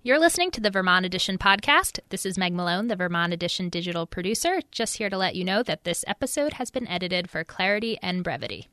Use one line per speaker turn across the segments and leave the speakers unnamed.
You're listening to the Vermont Edition podcast. This is Meg Malone, the Vermont Edition digital producer, just here to let you know that this episode has been edited for clarity and brevity.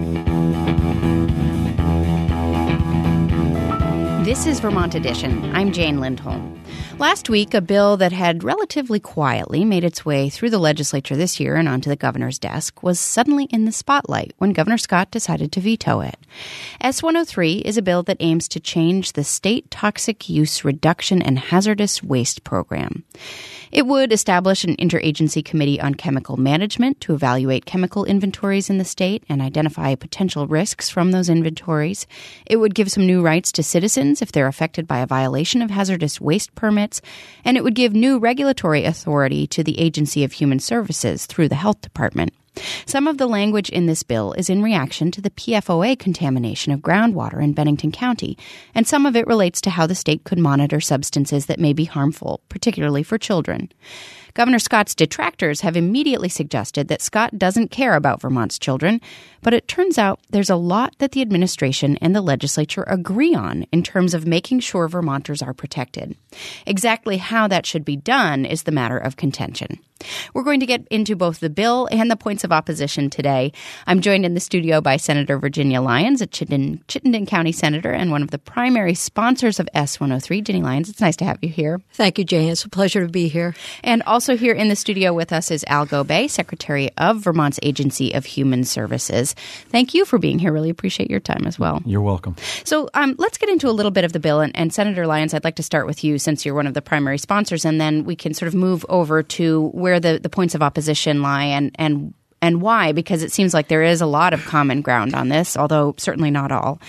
This is Vermont Edition. I'm Jane Lindholm. Last week, a bill that had relatively quietly made its way through the legislature this year and onto the governor's desk was suddenly in the spotlight when Governor Scott decided to veto it. S-103 is a bill that aims to change the State Toxic Use Reduction and Hazardous Waste Program. It would establish an interagency committee on chemical management to evaluate chemical inventories in the state and identify potential risks from those inventories. It would give some new rights to citizens if they're affected by a violation of hazardous waste permits, and it would give new regulatory authority to the Agency of Human Services through the Health Department. Some of the language in this bill is in reaction to the PFOA contamination of groundwater in Bennington County, and some of it relates to how the state could monitor substances that may be harmful, particularly for children. Governor Scott's detractors have immediately suggested that Scott doesn't care about Vermont's children, but it turns out there's a lot that the administration and the legislature agree on in terms of making sure Vermonters are protected. Exactly how that should be done is the matter of contention. We're going to get into both the bill and the points of opposition today. I'm joined in the studio by Senator Virginia Lyons, a Chittenden County senator and one of the primary sponsors of S-103. Ginny Lyons, it's nice to have you here.
Thank you, Jane. It's a pleasure to be here.
And also here in the studio with us is Al Gobay, Secretary of Vermont's Agency of Human Services. Thank you for being here. Really appreciate your time as well.
You're welcome.
So let's get into a little bit of the bill. And Senator Lyons, I'd like to start with you since you're one of the primary sponsors, and then we can sort of move over to where the points of opposition lie and why, because it seems like there is a lot of common ground on this, although certainly not all.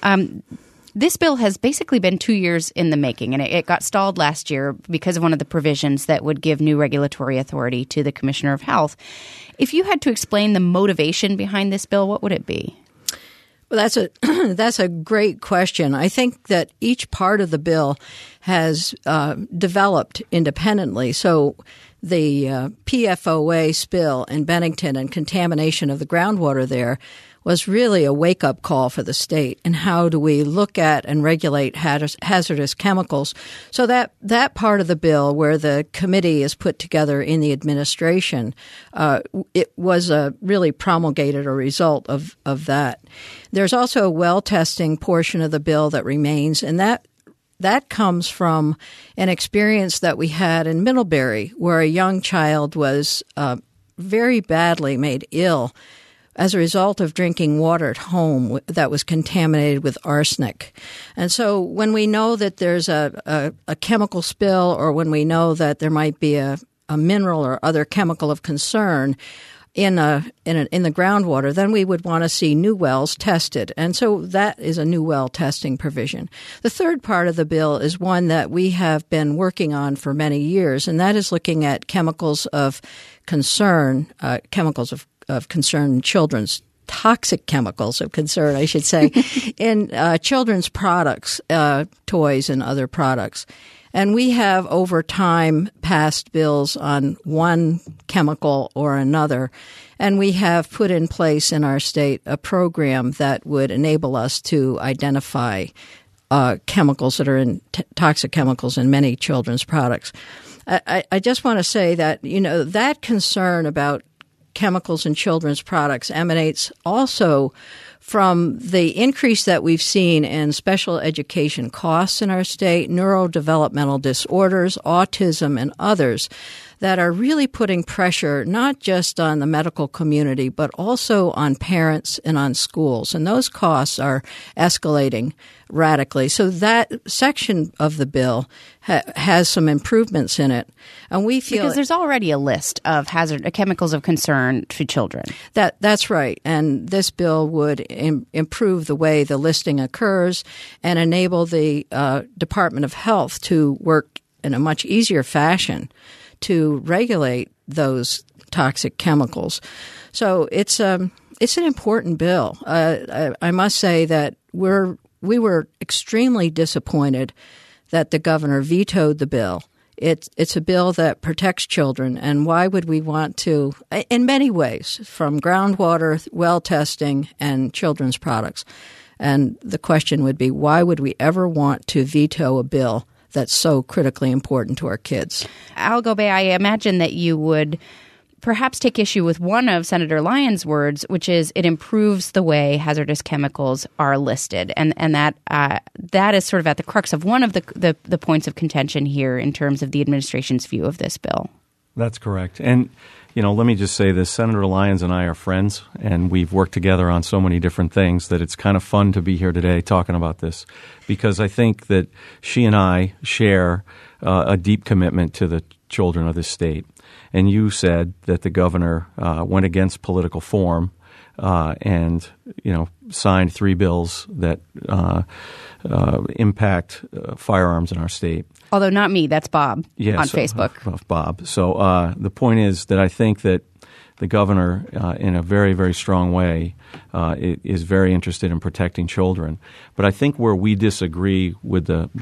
This bill has basically been 2 years in the making, and it got stalled last year because of one of the provisions that would give new regulatory authority to the Commissioner of Health. If you had to explain the motivation behind this bill, what would it be?
Well, that's a great question. I think that each part of the bill has developed independently. So the PFOA spill in Bennington and contamination of the groundwater there was really a wake-up call for the state. And how do we look at and regulate hazardous chemicals? So that part of the bill where the committee is put together in the administration, it was really promulgated a result of that. There's also a well testing portion of the bill that remains, and that comes from an experience that we had in Middlebury, where a young child was very badly made ill as a result of drinking water at home that was contaminated with arsenic. And so when we know that there's a chemical spill, or when we know that there might be a mineral or other chemical of concern in the groundwater, then we would want to see new wells tested. And so that is a new well testing provision. The third part of the bill is one that we have been working on for many years, and that is looking at chemicals of concern, children's toxic chemicals of concern, I should say, in children's products, toys and other products. And we have over time passed bills on one chemical or another, and we have put in place in our state a program that would enable us to identify chemicals that are toxic chemicals in many children's products. I just want to say that, that concern about chemicals in children's products emanates also from the increase that we've seen in special education costs in our state, neurodevelopmental disorders, autism, and others that are really putting pressure not just on the medical community, but also on parents and on schools. And those costs are escalating radically. So that section of the bill has some improvements in it. And we feel
because there's already a list of chemicals of concern to children.
That's right. And this bill would improve the way the listing occurs and enable the Department of Health to work in a much easier fashion to regulate those toxic chemicals. So it's an important bill. I must say that we were extremely disappointed that the governor vetoed the bill. It's a bill that protects children, and why would we want to, in many ways, from groundwater, well testing, and children's products. And the question would be, why would we ever want to veto a bill that's so critically important to our kids.
Al Gobey, I imagine that you would perhaps take issue with one of Senator Lyons' words, which is it improves the way hazardous chemicals are listed. And that is sort of at the crux of one of the points of contention here in terms of the administration's view of this bill.
That's correct. And, let me just say this. Senator Lyons and I are friends, and we've worked together on so many different things that it's kind of fun to be here today talking about this, because I think that she and I share a deep commitment to the children of this state. And you said that the governor went against political form and, signed 3 bills that impact firearms in our state.
Although not me, that's Bob
on
Facebook.
Bob. So the point is that I think that the governor, in a very, very strong way, is very interested in protecting children. But I think where we disagree with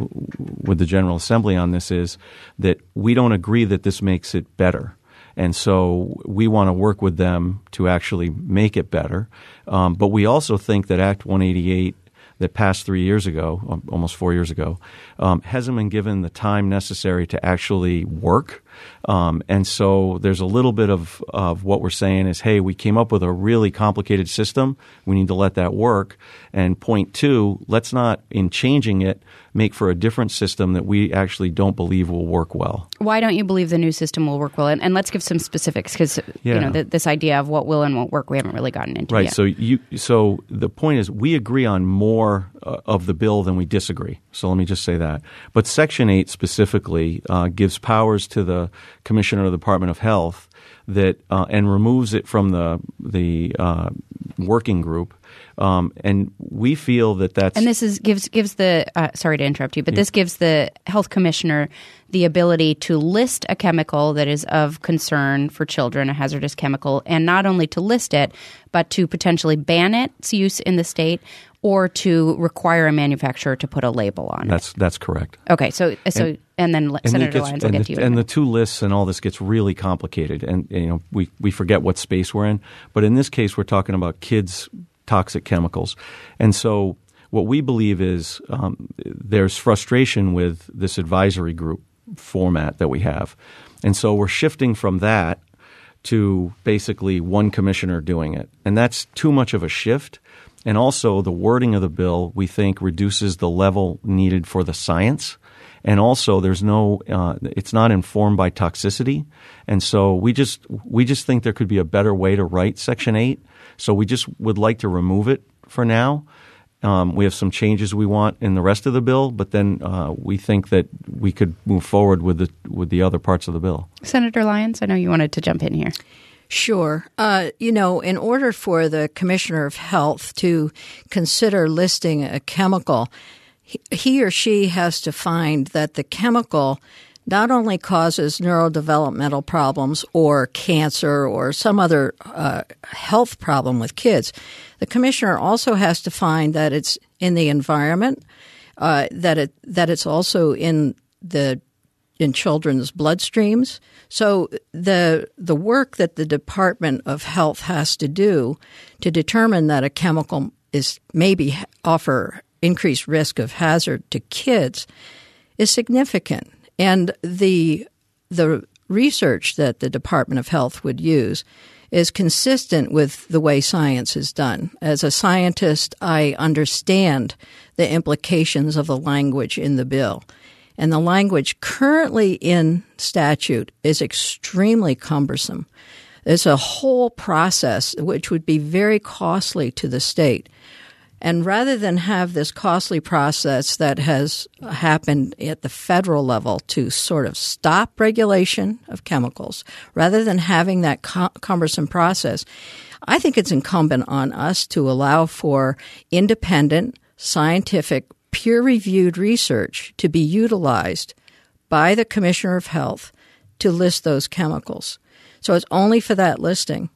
the General Assembly on this is that we don't agree that this makes it better. And so we want to work with them to actually make it better. But we also think that Act 188 that passed 3 years ago, almost 4 years ago, hasn't been given the time necessary to actually work. And so there's a little bit of what we're saying is, hey, we came up with a really complicated system. We need to let that work. And point 2, let's not, in changing it, make for a different system that we actually don't believe will work well.
Why don't you believe the new system will work well? And let's give some specifics, because this idea of what will and won't work, we haven't really gotten into yet.
Right. So the point is, we agree on more of the bill than we disagree. So let me just say that. But Section 8 specifically gives powers to the Commissioner of the Department of Health that and removes it from the working group. And we feel that that's...
And this gives the sorry to interrupt you, but this gives the health commissioner the ability to list a chemical that is of concern for children, a hazardous chemical, and not only to list it, but to potentially ban its use in the state or to require a manufacturer to put a label on it.
That's correct.
Okay, so then Senator Lyons will get to you.
And the 2 lists and all this gets really complicated, and we forget what space we're in. But in this case, we're talking about kids' toxic chemicals, and so what we believe is there's frustration with this advisory group format that we have, and so we're shifting from that to basically one commissioner doing it, and that's too much of a shift. And also the wording of the bill, we think, reduces the level needed for the science. And also there's it's not informed by toxicity. And so we just think there could be a better way to write Section 8. So we just would like to remove it for now. We have some changes we want in the rest of the bill, but then we think that we could move forward with the other parts of the bill.
Senator Lyons, I know you wanted to jump in here.
Sure. In order for the Commissioner of Health to consider listing a chemical, he or she has to find that the chemical not only causes neurodevelopmental problems or cancer or some other health problem with kids. The commissioner also has to find that it's in the environment, that it's also in children's bloodstreams. So the work that the Department of Health has to do to determine that a chemical is maybe offer increased risk of hazard to kids is significant. And the research that the Department of Health would use is consistent with the way science is done. As a scientist, I understand the implications of the language in the bill. And the language currently in statute is extremely cumbersome. It's a whole process which would be very costly to the state. And rather than have this costly process that has happened at the federal level to sort of stop regulation of chemicals, rather than having that cumbersome process, I think it's incumbent on us to allow for independent, scientific, peer-reviewed research to be utilized by the Commissioner of Health to list those chemicals. So it's only for that listing.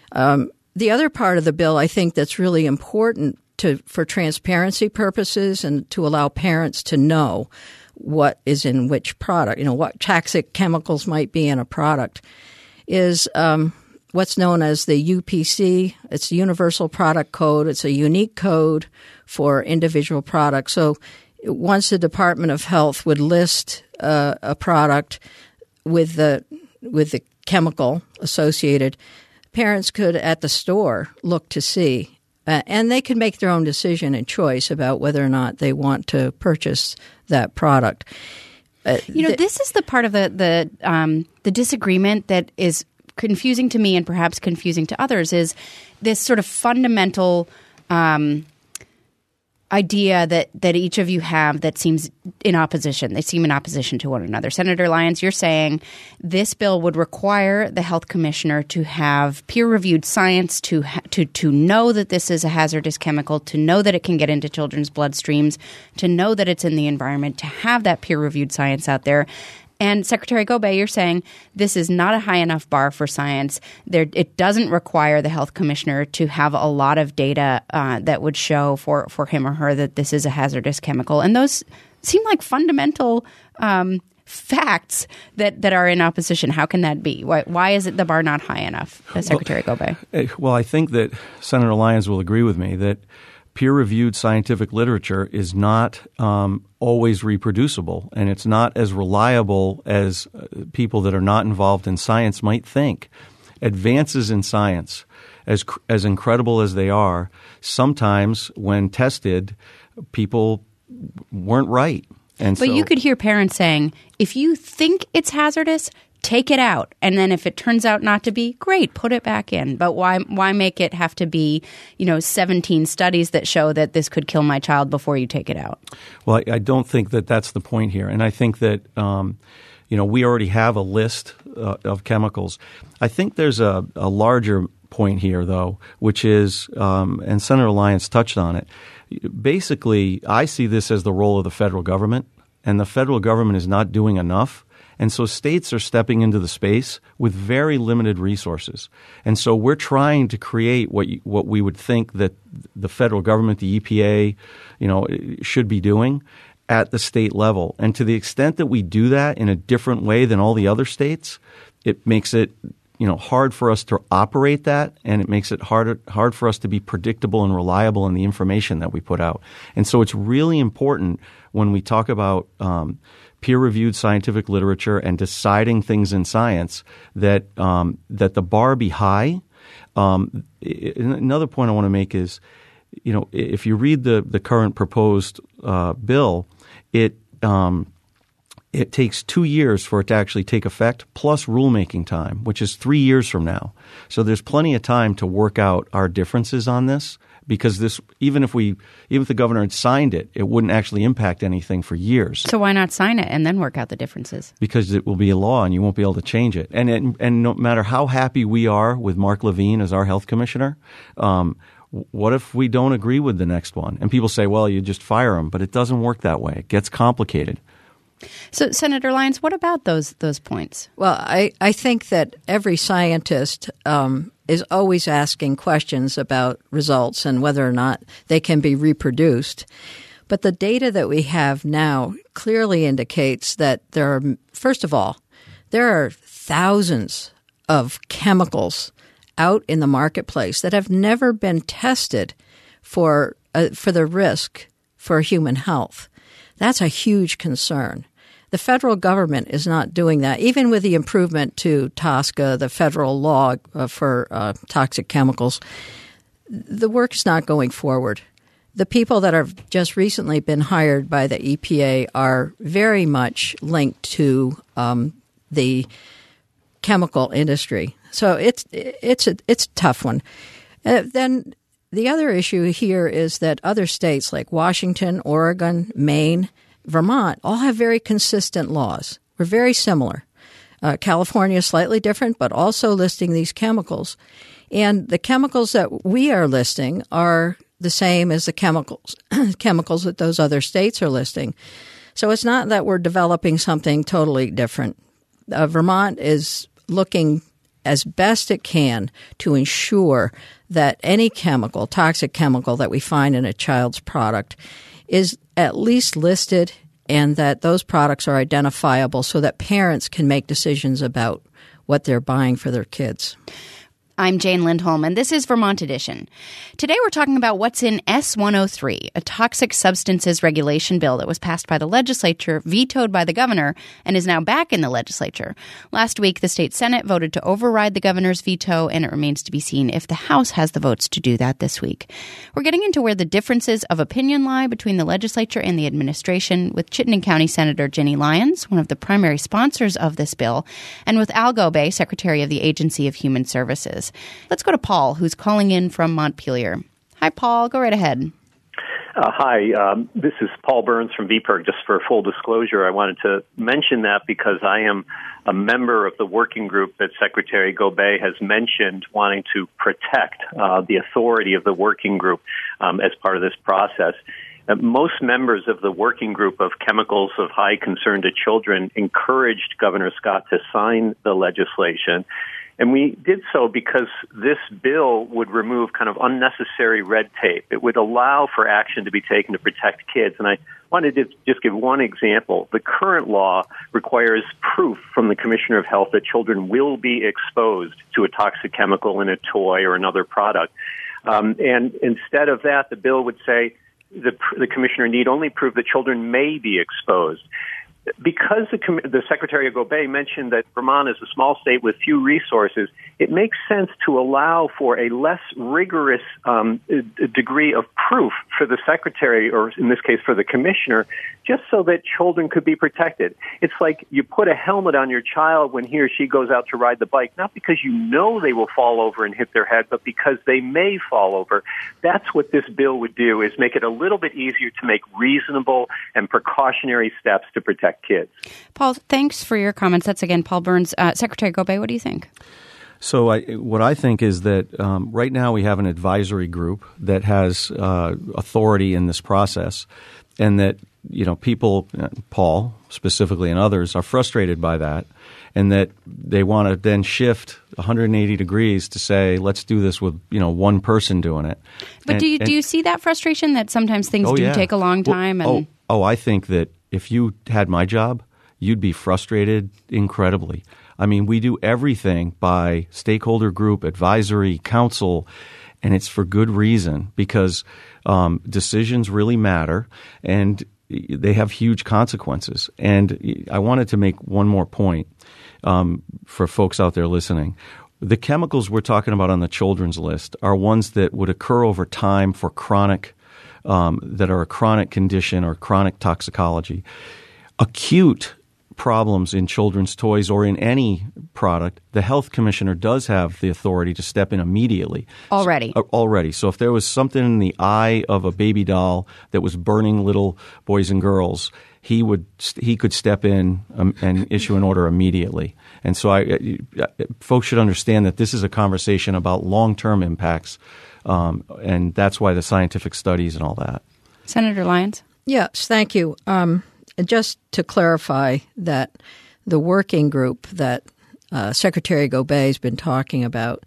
The other part of the bill I think that's really important for transparency purposes and to allow parents to know what is in which product, what toxic chemicals might be in a product, is what's known as the UPC. It's the Universal Product Code. It's a unique code for individual products. So once the Department of Health would list a product with the chemical associated, parents could at the store look to see, and they could make their own decision and choice about whether or not they want to purchase that product.
This is the part of the disagreement that is confusing to me and perhaps confusing to others, is this sort of fundamental idea that each of you have that seems in opposition. They seem in opposition to one another. Senator Lyons, you're saying this bill would require the health commissioner to have peer-reviewed science to know that this is a hazardous chemical, to know that it can get into children's bloodstreams, to know that it's in the environment, to have that peer-reviewed science out there. And Secretary Gobay, you're saying this is not a high enough bar for science. It doesn't require the health commissioner to have a lot of data that would show for him or her that this is a hazardous chemical. And those seem like fundamental facts that are in opposition. How can that be? Why is it the bar not high enough, Secretary Gobay?
Well, I think that Senator Lyons will agree with me that peer-reviewed scientific literature is not always reproducible, and it's not as reliable as people that are not involved in science might think. Advances in science, as incredible as they are, sometimes when tested, people weren't right.
But you could hear parents saying, if you think it's hazardous, take it out. And then if it turns out not to be, great, put it back in. But why make it have to be, 17 studies that show that this could kill my child before you take it out?
Well, I don't think that that's the point here. And I think that, we already have a list of chemicals. I think there's a larger point here, though, which is, and Senator Lyons touched on it, basically I see this as the role of the federal government, and the federal government is not doing enough. And so states are stepping into the space with very limited resources. And so we're trying to create what we would think that the federal government, the EPA, should be doing at the state level. And to the extent that we do that in a different way than all the other states, it makes it hard for us to operate that, and it makes it hard for us to be predictable and reliable in the information that we put out. And so it's really important when we talk about peer-reviewed scientific literature and deciding things in science that the bar be high. Another point I want to make is, if you read the current proposed bill, it takes 2 years for it to actually take effect, plus rulemaking time, which is 3 years from now. So there's plenty of time to work out our differences on this, because this, even if the governor had signed it, it wouldn't actually impact anything for years.
So why not sign it and then work out the differences?
Because it will be a law and you won't be able to change it. And no matter how happy we are with Mark Levine as our health commissioner, what if we don't agree with the next one? And people say, well, you just fire him. But it doesn't work that way. It gets complicated.
So, Senator Lyons, what about those points?
Well, I think that every scientist is always asking questions about results and whether or not they can be reproduced. But the data that we have now clearly indicates that first of all, there are thousands of chemicals out in the marketplace that have never been tested for the risk for human health. That's a huge concern. The federal government is not doing that. Even with the improvement to TSCA, the federal law for toxic chemicals, the work is not going forward. The people that have just recently been hired by the EPA are very much linked to the chemical industry. So it's a tough one. Then the other issue here is that other states like Washington, Oregon, Maine, Vermont all have very consistent laws. We're very similar. California is slightly different, but also listing these chemicals. And the chemicals that we are listing are the same as the chemicals that those other states are listing. So it's not that we're developing something totally different. Vermont is looking as best it can to ensure that any chemical, toxic chemical that we find in a child's product is at least listed and that those products are identifiable so that parents can make decisions about what they're buying for their kids.
I'm Jane Lindholm, and this is Vermont Edition. Today we're talking about what's in S-103, a toxic substances regulation bill that was passed by the legislature, vetoed by the governor, and is now back in the legislature. Last week, the state Senate voted to override the governor's veto, and it remains to be seen if the House has the votes to do that this week. We're getting into where the differences of opinion lie between the legislature and the administration with Chittenden County Senator Ginny Lyons, one of the primary sponsors of this bill, and with Al Gobe, Secretary of the Agency of Human Services. Let's go to Paul, who's calling in from Montpelier. Hi, Paul. Go right ahead.
Hi, this is Paul Burns from VPIRG. Just for full disclosure, I wanted to mention that because I am a member of the working group that Secretary Gobe has mentioned wanting to protect the authority of the working group as part of this process. Most members of the working group of chemicals of high concern to children encouraged Governor Scott to sign the legislation. And we did so because this bill would remove kind of unnecessary red tape. It would allow for action to be taken to protect kids. And I wanted to just give one example. The current law requires proof from the Commissioner of Health that children will be exposed to a toxic chemical in a toy or another product. And instead of that, the bill would say the Commissioner need only prove that children may be exposed. Because the Secretary of Gobe mentioned that Vermont is a small state with few resources, it makes sense to allow for a less rigorous degree of proof for the Secretary, or in this case for the Commissioner, just so that children could be protected. It's like you put a helmet on your child when he or she goes out to ride the bike, not because you know they will fall over and hit their head, but because they may fall over. That's what this bill would do, is make it a little bit easier to make reasonable and precautionary steps to protect kids.
Paul, thanks for your comments. That's, again, Paul Burns. Secretary Gobe, what do you think?
So what I think is that right now we have an advisory group that has authority in this process, and that people, Paul specifically and others, are frustrated by that, and that they want to then shift 180 degrees to say, let's do this with one person doing it.
But do you see that frustration that sometimes things take a long time?
I think that if you had my job, you'd be frustrated incredibly. I mean, we do everything by stakeholder group, advisory, council, and it's for good reason, because decisions really matter and they have huge consequences. And I wanted to make one more point for folks out there listening. The chemicals we're talking about on the children's list are ones that would occur over time for chronic that are a chronic condition or chronic toxicology. Acute problems in children's toys or in any product, the health commissioner does have the authority to step in immediately. Already. So if there was something in the eye of a baby doll that was burning little boys and girls, he could step in and issue an order immediately. And so folks should understand that this is a conversation about long-term impacts, and that's why the scientific studies and all that.
Senator Lyons?
Yes, thank you. Just to clarify that the working group that Secretary Gobe has been talking about,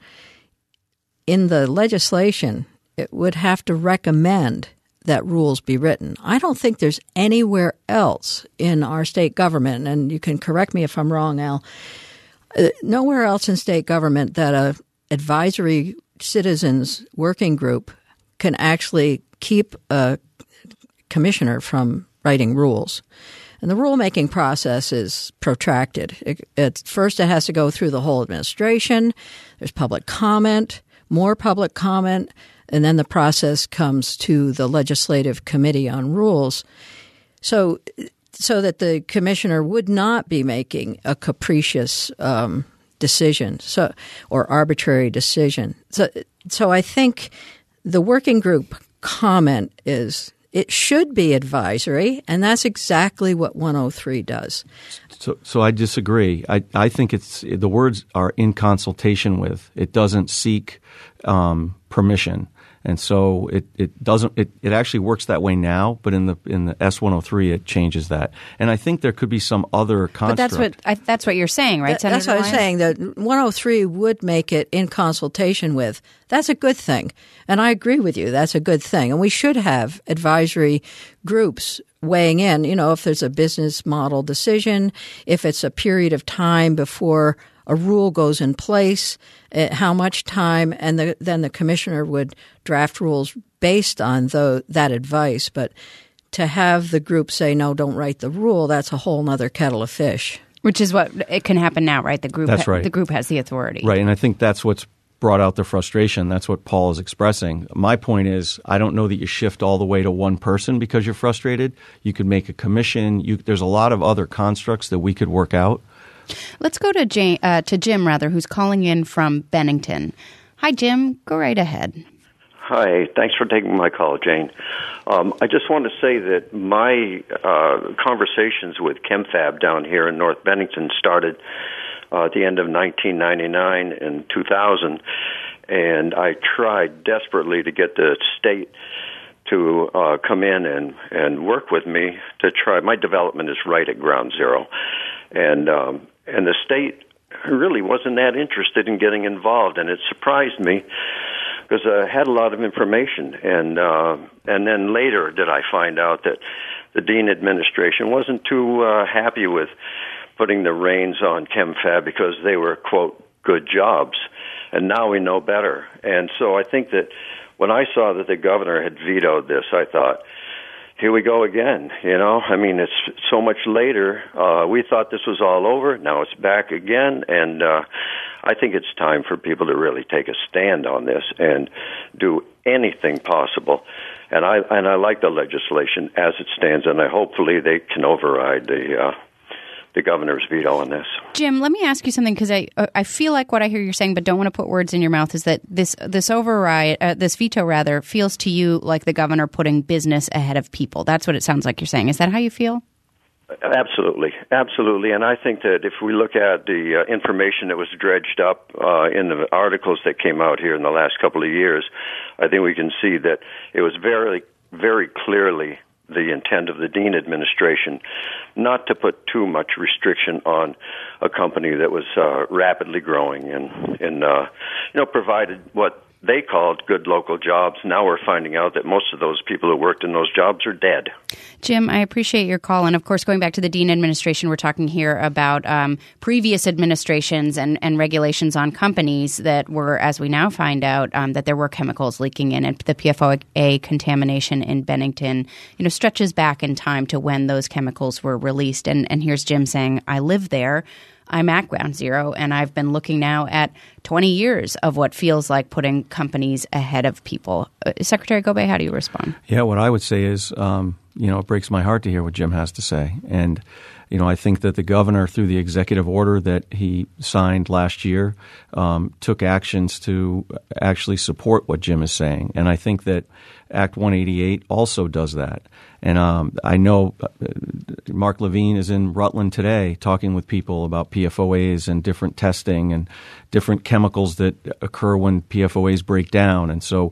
in the legislation, it would have to recommend that rules be written. I don't think there's anywhere else in our state government, and you can correct me if I'm wrong, Al, nowhere else in state government that a advisory citizens working group can actually keep a commissioner from writing rules. And the rulemaking process is protracted. First, it has to go through the whole administration. There's public comment, more public comment, and then the process comes to the Legislative Committee on Rules. So that the commissioner would not be making a capricious decision or arbitrary decision. So I think the working group comment is it should be advisory, and that's exactly what 103 does.
So I disagree. I think the words are in consultation with. It doesn't seek permission. And so it doesn't. It actually works that way now, but in the S-103 it changes that. And I think there could be some other construct.
But that's what you're saying, right, Senator
That's what
Lyons?
I'm saying. That 103 would make it in consultation with. That's a good thing, and I agree with you. That's a good thing, and we should have advisory groups weighing in. If there's a business model decision, if it's a period of time before a rule goes in place, how much time, and then the commissioner would draft rules based on that advice. But to have the group say, no, don't write the rule, that's a whole other kettle of fish.
Which is what it can happen now, right? The group,
that's right.
The group has the authority.
Right, and I think that's what's brought out the frustration. That's what Paul is expressing. My point is, I don't know that you shift all the way to one person because you're frustrated. You could make a commission. There's a lot of other constructs that we could work out.
Let's go to Jim, who's calling in from Bennington. Hi, Jim. Go right ahead.
Hi. Thanks for taking my call, Jane. I just want to say that my conversations with ChemFab down here in North Bennington started at the end of 1999 and 2000, and I tried desperately to get the state to come in and work with me to try. My development is right at ground zero, and the state really wasn't that interested in getting involved, and it surprised me because I had a lot of information, and then later did I find out that the Dean administration wasn't too happy with putting the reins on ChemFab because they were, quote, good jobs, and now we know better. And so I think that when I saw that the governor had vetoed this, I thought, here we go again, I mean, it's so much later. We thought this was all over. Now it's back again, and I think it's time for people to really take a stand on this and do anything possible. And I like the legislation as it stands, and hopefully they can override the governor's veto on this.
Jim, let me ask you something, because I feel like what I hear you're saying, but don't want to put words in your mouth, is that this override, this veto feels to you like the governor putting business ahead of people. That's what it sounds like you're saying. Is that how you feel?
Absolutely. And I think that if we look at the information that was dredged up in the articles that came out here in the last couple of years, I think we can see that it was very, very clearly the intent of the Dean administration not to put too much restriction on a company that was rapidly growing and provided what they called good local jobs. Now we're finding out that most of those people who worked in those jobs are dead.
Jim, I appreciate your call. And of course, going back to the Dean administration, we're talking here about previous administrations and regulations on companies that were, as we now find out, that there were chemicals leaking in it. The PFOA contamination in Bennington, stretches back in time to when those chemicals were released. And here's Jim saying, I live there. I'm at ground zero, and I've been looking now at 20 years of what feels like putting companies ahead of people. Secretary Gobay, how do you respond?
Yeah, what I would say is, it breaks my heart to hear what Jim has to say. And, I think that the governor, through the executive order that he signed last year, took actions to actually support what Jim is saying. And I think that Act 188 also does that. And I know Mark Levine is in Rutland today talking with people about PFOAs and different testing and different chemicals that occur when PFOAs break down. And so,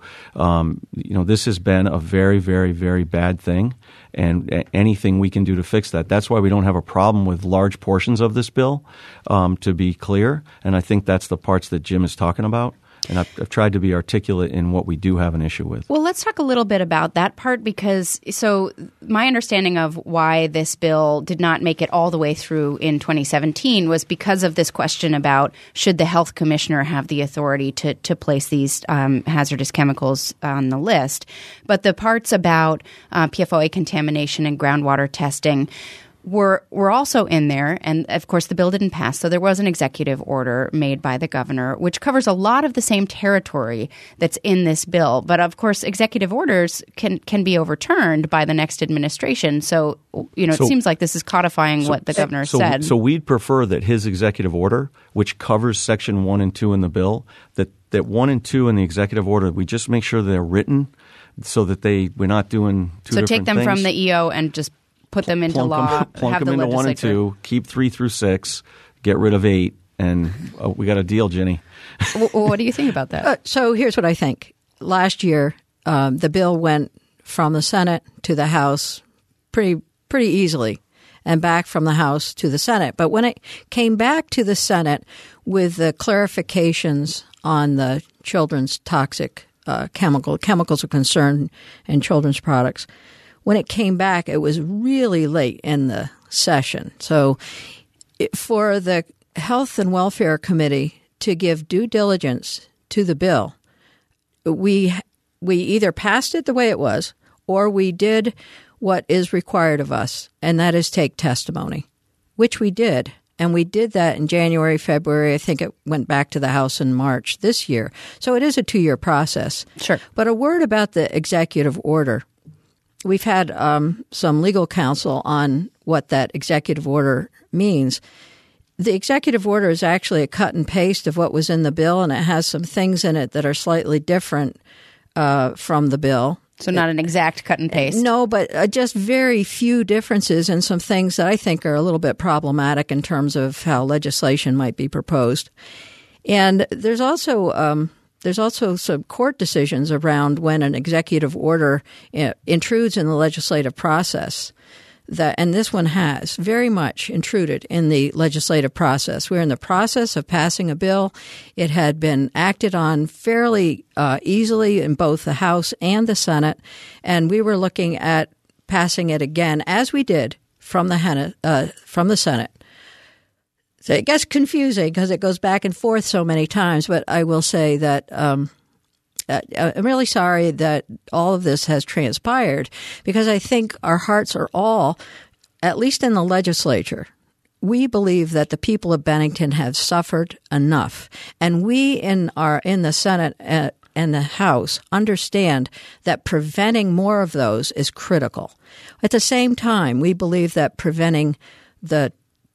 this has been a very, very, very bad thing. And anything we can do to fix that. That's why we don't have a problem with large portions of this bill, to be clear. And I think that's the parts that Jim is talking about. And I've tried to be articulate in what we do have an issue with.
Well, let's talk a little bit about that part, because my understanding of why this bill did not make it all the way through in 2017 was because of this question about should the health commissioner have the authority to place these hazardous chemicals on the list. But the parts about PFOA contamination and groundwater testing were also in there, and of course the bill didn't pass, so there was an executive order made by the governor which covers a lot of the same territory that's in this bill. But of course executive orders can be overturned by the next administration, so it seems like this is codifying what the governor said. So
we'd prefer that his executive order, which covers Section 1 and 2 in the bill, that 1 and 2 in the executive order, we just make sure they're written so that we're not doing two different things.
So take them from the EO and just put them into law,
plunk them into 1 and 2, keep 3 through 6, get rid of 8, and we got a deal, Ginny.
What do you think about that?
So here's what I think. Last year, the bill went from the Senate to the House pretty easily, and back from the House to the Senate. But when it came back to the Senate with the clarifications on the children's toxic chemicals of concern in children's products, when it came back, it was really late in the session. So for the Health and Welfare Committee to give due diligence to the bill, we either passed it the way it was or we did what is required of us, and that is take testimony, which we did. And we did that in January, February. I think it went back to the House in March this year. So it is a 2-year process.
Sure. But
a word about the executive order. We've had some legal counsel on what that executive order means. The executive order is actually a cut and paste of what was in the bill, and it has some things in it that are slightly different from the bill.
So not an exact cut and paste.
No, but just very few differences and some things that I think are a little bit problematic in terms of how legislation might be proposed. And there's also some court decisions around when an executive order intrudes in the legislative process. And this one has very much intruded in the legislative process. We're in the process of passing a bill. It had been acted on fairly easily in both the House and the Senate, and we were looking at passing it again, as we did from the Senate. So it gets confusing because it goes back and forth so many times, but I will say that I'm really sorry that all of this has transpired because I think our hearts are all, at least in the legislature, we believe that the people of Bennington have suffered enough. And we in the Senate and the House understand that preventing more of those is critical. At the same time, we believe that preventing the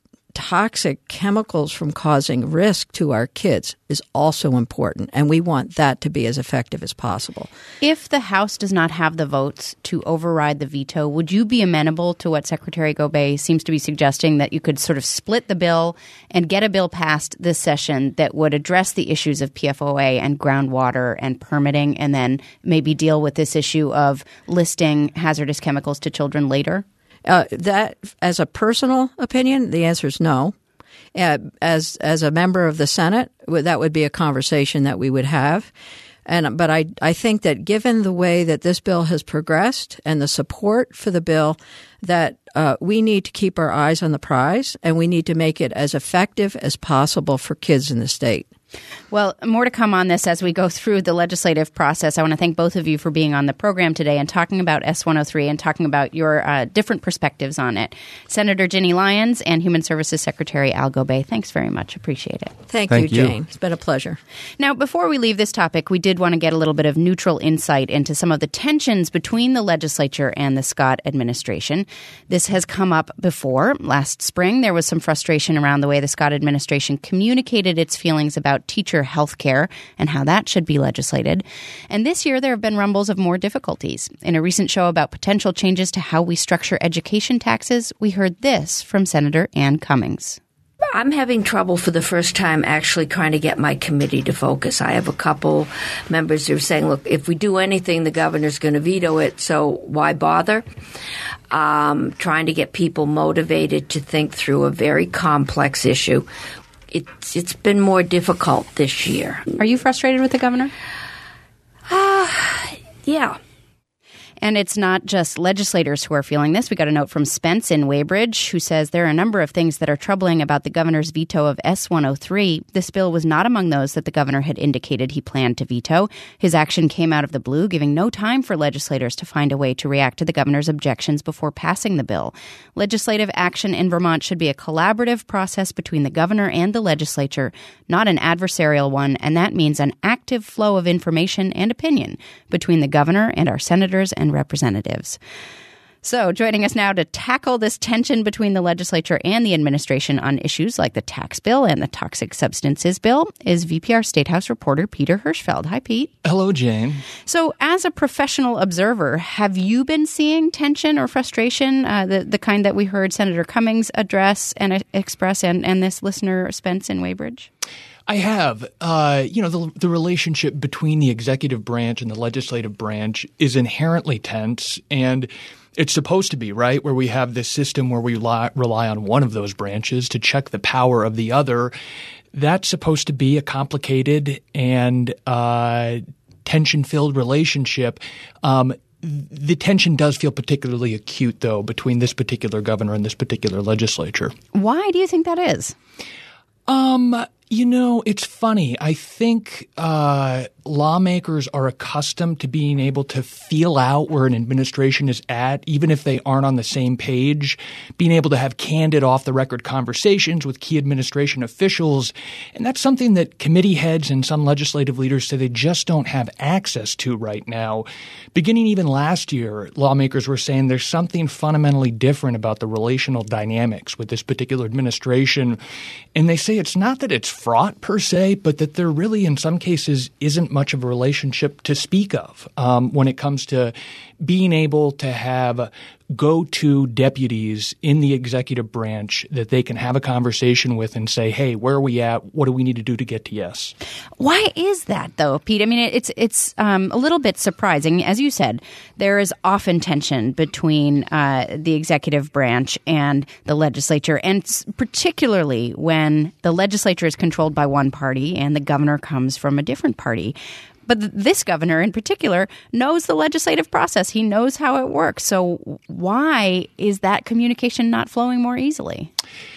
toxic chemicals from causing risk to our kids is also important, and we want that to be as effective as possible.
If the House does not have the votes to override the veto, would you be amenable to what Secretary Gobay seems to be suggesting, that you could sort of split the bill and get a bill passed this session that would address the issues of PFOA and groundwater and permitting, and then maybe deal with this issue of listing hazardous chemicals to children later?
That, as a personal opinion, the answer is no. As a member of the Senate, that would be a conversation that we would have. But I think that given the way that this bill has progressed and the support for the bill, that we need to keep our eyes on the prize, and we need to make it as effective as possible for kids in the state.
Well, more to come on this as we go through the legislative process. I want to thank both of you for being on the program today and talking about S-103 and talking about your different perspectives on it. Senator Ginny Lyons and Human Services Secretary Al Gobay, thanks very much. Appreciate it.
Thank you, Jane. It's been a pleasure.
Now, before we leave this topic, we did want to get a little bit of neutral insight into some of the tensions between the legislature and the Scott administration. This has come up before. Last spring, there was some frustration around the way the Scott administration communicated its feelings about teacher health care and how that should be legislated. And this year, there have been rumbles of more difficulties. In a recent show about potential changes to how we structure education taxes, we heard this from Senator Ann Cummings.
I'm having trouble for the first time actually trying to get my committee to focus. I have a couple members who are saying, look, if we do anything, the governor's going to veto it, so why bother? Trying to get people motivated to think through a very complex issue. It's been more difficult this year.
Are you frustrated with the governor?
Yeah.
And it's not just legislators who are feeling this. We got a note from Spence in Weybridge, who says there are a number of things that are troubling about the governor's veto of S-103. This bill was not among those that the governor had indicated he planned to veto. His action came out of the blue, giving no time for legislators to find a way to react to the governor's objections before passing the bill. Legislative action in Vermont should be a collaborative process between the governor and the legislature, not an adversarial one, and that means an active flow of information and opinion between the governor and our senators and representatives. So joining us now to tackle this tension between the legislature and the administration on issues like the tax bill and the toxic substances bill is VPR State House reporter Peter Hirschfeld. Hi, Pete.
Hello, Jane.
So as a professional observer, have you been seeing tension or frustration, the kind that we heard Senator Cummings address and express and this listener Spence in Weybridge?
I have. The relationship between the executive branch and the legislative branch is inherently tense, and it's supposed to be, right, where we have this system where we rely on one of those branches to check the power of the other. That's supposed to be a complicated and tension-filled relationship. The tension does feel particularly acute, though, between this particular governor and this particular legislature.
Why do you think that is?
It's funny. I think lawmakers are accustomed to being able to feel out where an administration is at, even if they aren't on the same page, being able to have candid off-the-record conversations with key administration officials. And that's something that committee heads and some legislative leaders say they just don't have access to right now. Beginning even last year, lawmakers were saying there's something fundamentally different about the relational dynamics with this particular administration. And they say it's not that it's fraught per se, but that there really, in some cases, isn't much of a relationship to speak of when it comes to being able to have go-to deputies in the executive branch that they can have a conversation with and say, hey, where are we at? What do we need to do to get to yes?
Why is that, though, Pete? I mean, it's a little bit surprising. As you said, there is often tension between the executive branch and the legislature, and particularly when the legislature is controlled by one party and the governor comes from a different party. But this governor in particular knows the legislative process. He knows how it works. So why is that communication not flowing more easily?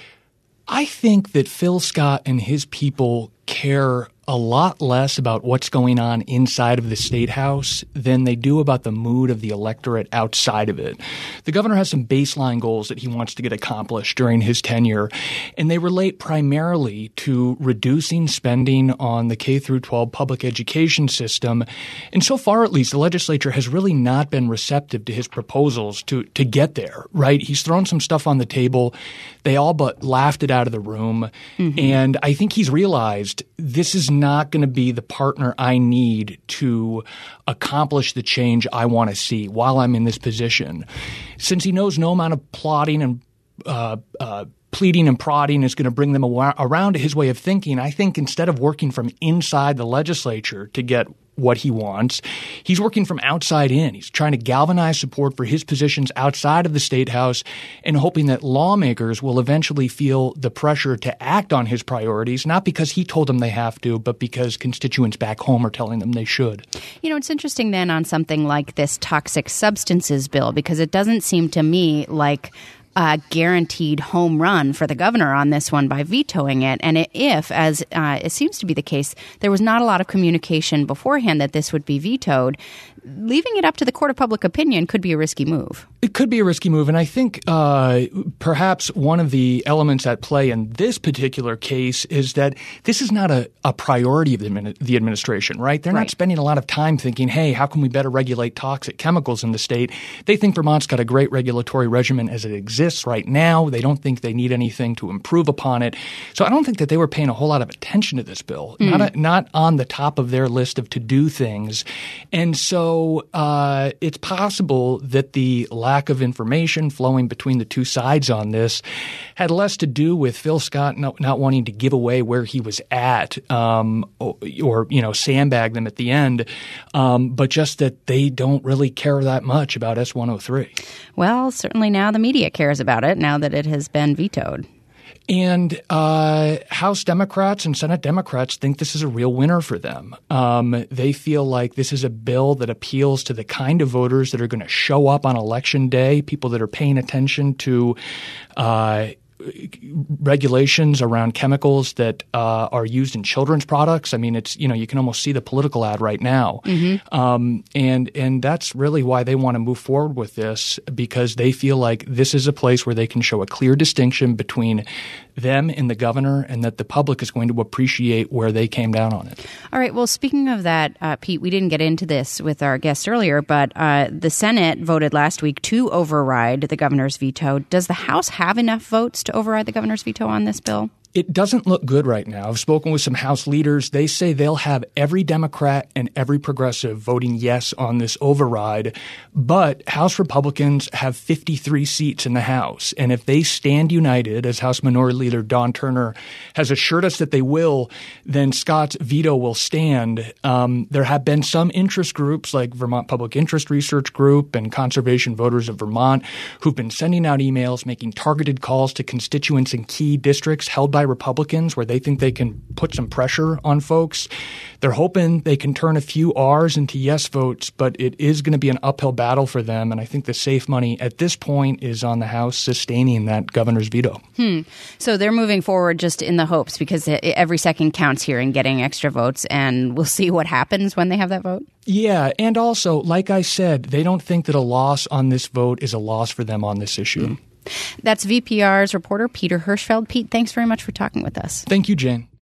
I think that Phil Scott and his people care a lot less about what's going on inside of the State House than they do about the mood of the electorate outside of it. The governor has some baseline goals that he wants to get accomplished during his tenure, and they relate primarily to reducing spending on the K-12 public education system. And so far, at least, the legislature has really not been receptive to his proposals to get there, right? He's thrown some stuff on the table. They all but laughed it out of the room. Mm-hmm. And I think he's realized this is not going to be the partner I need to accomplish the change I want to see while I'm in this position. Since he knows no amount of plotting and pleading and prodding is going to bring them around to his way of thinking, I think instead of working from inside the legislature to get what he wants, he's working from outside in. He's trying to galvanize support for his positions outside of the State House and hoping that lawmakers will eventually feel the pressure to act on his priorities, not because he told them they have to, but because constituents back home are telling them they should.
You know, it's interesting then on something like this toxic substances bill, because it doesn't seem to me like a guaranteed home run for the governor on this one by vetoing it. And if, as it seems to be the case, there was not a lot of communication beforehand that this would be vetoed, leaving it up to the court of public opinion could be a risky move.
It could be a risky move. And I think perhaps one of the elements at play in this particular case is that this is not a priority of the administration, right? They're not spending a lot of time thinking, hey, how can we better regulate toxic chemicals in the state? They think Vermont's got a great regulatory regimen as it exists right now. They don't think they need anything to improve upon it. So I don't think that they were paying a whole lot of attention to this bill, not on the top of their list of to-do things. And so it's possible that the lack of information flowing between the two sides on this had less to do with Phil Scott not wanting to give away where he was at or sandbag them at the end, but just that they don't really care that much about S-103.
Well, certainly now the media cares about it now that it has been vetoed.
And House Democrats and Senate Democrats think this is a real winner for them. They feel like this is a bill that appeals to the kind of voters that are going to show up on Election Day, people that are paying attention to regulations around chemicals that are used in children's products. I mean, it's you can almost see the political ad right now, and that's really why they want to move forward with this, because they feel like this is a place where they can show a clear distinction between them and the governor, and that the public is going to appreciate where they came down on it.
All right. Well, speaking of that, Pete, we didn't get into this with our guests earlier, but the Senate voted last week to override the governor's veto. Does the House have enough votes to override the governor's veto on this bill?
It doesn't look good right now. I've spoken with some House leaders. They say they'll have every Democrat and every progressive voting yes on this override, but House Republicans have 53 seats in the House. And if they stand united, as House Minority Leader Dawn Turner has assured us that they will, then Scott's veto will stand. There have been some interest groups like Vermont Public Interest Research Group and Conservation Voters of Vermont who've been sending out emails, making targeted calls to constituents in key districts held by by Republicans where they think they can put some pressure on folks. They're hoping they can turn a few R's into yes votes, but it is going to be an uphill battle for them. And I think the safe money at this point is on the House sustaining that governor's veto.
So they're moving forward just in the hopes, because every second counts here in getting extra votes, and we'll see what happens when they have that vote.
Yeah, and also, like I said, they don't think that a loss on this vote is a loss for them on this issue.
That's VPR's reporter Peter Hirschfeld. Pete, thanks very much for talking with us.
Thank you, Jane.